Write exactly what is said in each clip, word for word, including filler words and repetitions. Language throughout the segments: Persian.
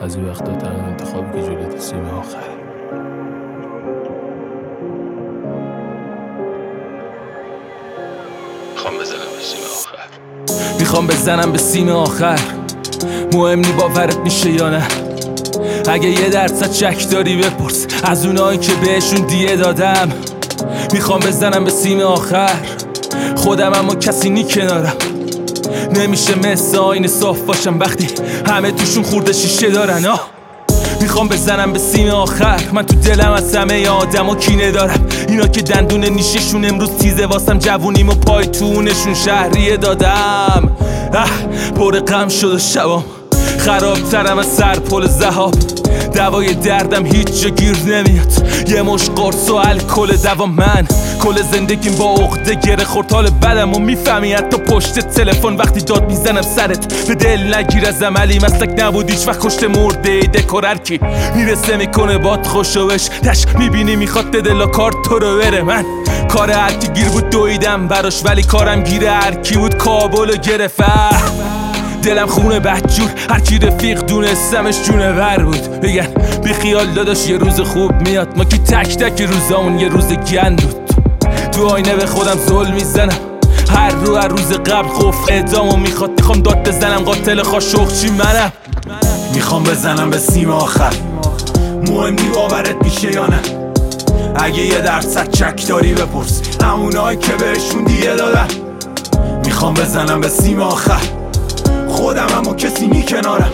بعضی وقتا تنها انتخابی که جلوی سیم آخره. میخوام بزنم به سیم آخر میخوام بزنم به سیم آخر مهم نی باورت میشه یا نه. اگه یه درصد شک داری بپرس از اونایی که بهشون دیه دادم. میخوام بزنم به سیم آخر خودم اما کسی نی کنارم. نمیشه مثل آینه صاف باشم وقتی همه توشون خورده شیشه دارن. آه میخوام بزنم به سیم آخر. من تو دلم از همه آدم و کینه دارم. اینا که دندون نیششون امروز تیزه واسم جوونیم و پای تونشون شهریه دادم. اه پر غم شد و شبام خرابترم از سر پل ذهاب. دوای دردم هیچ جا گیر نمیاد. یه مش قرص و الکل دوا. من کل زندگیم با عقده گره خورد. حال بدم و میفهمی حتی پشت تلفن وقتی داد میزنم سرت به دل نگیر از عملی مسلک نبود هیچ وقت کشته مرده دکور هر کی میرسه میکنه باد خوشوش تش میبینی میخواد دلا کار تو رو بره. من کار هر کی گیر بود دویدم براش ولی کارم گیره هر کی بود کابلو گرفت. دلم خونه بدجور هر کی رفیق دونستمش جونه ور بود. بگن بی خیال داداش یه روز خوب میاد. ما که تک تک روزامون یه روز گند بود. تو آینه به خودم ظلم میزنم هر رو هر روز قبل خوف اعدامو میخواد. میخوام داد بزنم قاتل خاشخچی منم. میخوام بزنم به سیم آخر مهم نی باورت میشه یا نه. اگه یه درصد چک داری بپرس همونایی که بهشون دیگه دادن. میخوام بزنم به سیم آخر خودم اما کسی نی کنارم.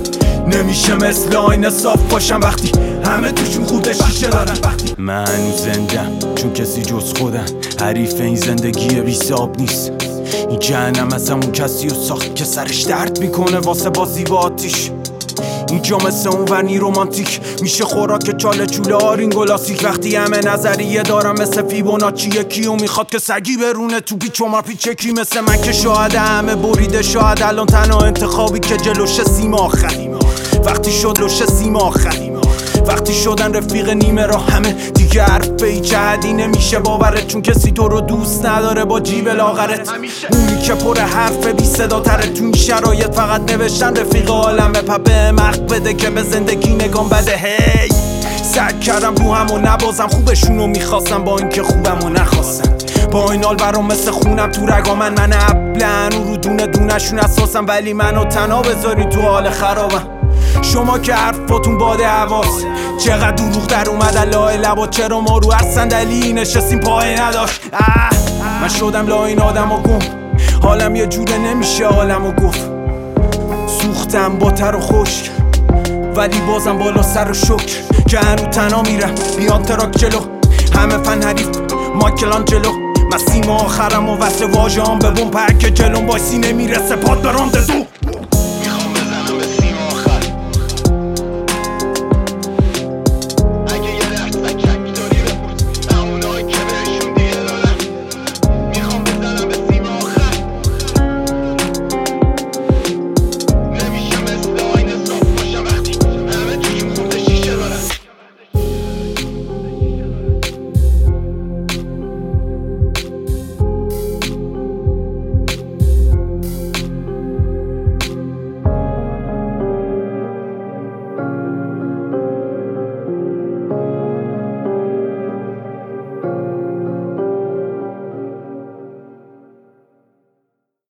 نمیشه مثل آینه صاف باشم وقتی همه توشون خود شیشه دارن. من هنوز زندم چون کسی جز خودم حریف این زندگی بی حساب نیست. این جهنم از همون کسی رو ساخت که سرش درد میکنه واسه بازی با آتیش. اینجا مثل اون ورنی رومانتیک میشه خوراک چاله چوله آرین گلاسیک. وقتی همه نظریه دارم مثل فیبوناچی یکیو میخواد که سگی برونه تو پیچ و ما پیچ. یکی مثل من که شاید همه بریده شاید الان تنها انتخابی که جلوش سیم آخر. وقتی شد لوش سیم آخر وقتی شدن رفیق نیمه را همه دیگه حرف به هیچ حدی نمیشه باورت چون کسی تو رو دوست نداره با جیب لاغرت. اونی که پر حرف بی صدا تره تو این شرایط فقط نوشتن رفیق عالم به پپه مخ بده که به زندگی نگام بده. هی سعی کردم رو همو نبازم خوبشونو میخواستم با اینکه خوبمو نخواستم. با این حال برام مثل خونم تو رگا من من ابلن و رو دونه دونشون اساسم ولی منو تنها بذاری تو حال خرابم. شما که حرفاتون باد حواس چقدر دروغ در اومد لای لبا. چرا ما رو هر صندلی نشستیم پای نداشت. اه من شدم لای این آدم و گم حالم یه جوره نمیشه حالمو گفت. سوختم با تر و خشک ولی بازم بالا سر و شکر که هنو تنها میرم بیان تراک جلو. همه فن حریف مایکلان جلو. من سیم آخرم و وصل واژه‌ام به بوم پرک جلوم بایسی نمیرسه پاد برانده دو.